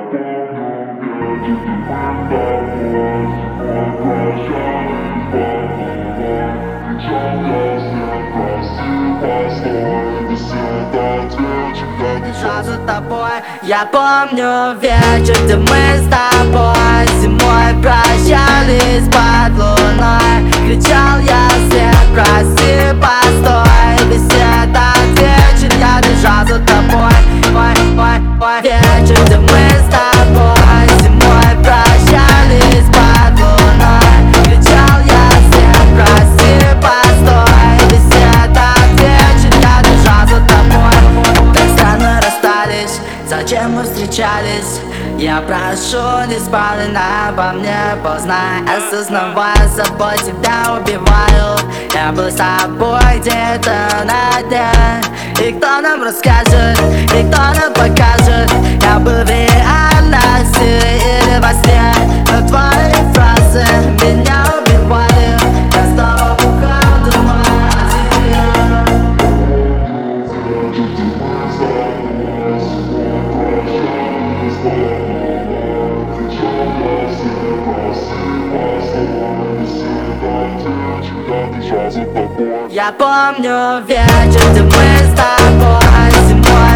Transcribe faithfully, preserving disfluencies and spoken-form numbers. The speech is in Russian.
Дыша за тобой. Я помню вечер, где мы с тобой зимой прощались под луной. Кричал я всем, прости, постой. Весь этот вечер я бежал за тобой. Ой, ой, ой. Вечер, где мы с тобой зимой прощались под луной. Кричал я всем, прости, постой. Весь этот вечер я бежал за тобой. Так странно расстались, зачем мы встречались? Я прошу, не спали обо мне, познай. Осознавая собой, тебя убиваю. Я был с тобой где-то на дне. И кто нам расскажет, и кто нам покажет? Я был в реальности или во сне, но твои фразы меня убивали. Я снова бухал, думаю о тебе. Я помню вечер, где мы с тобой зимой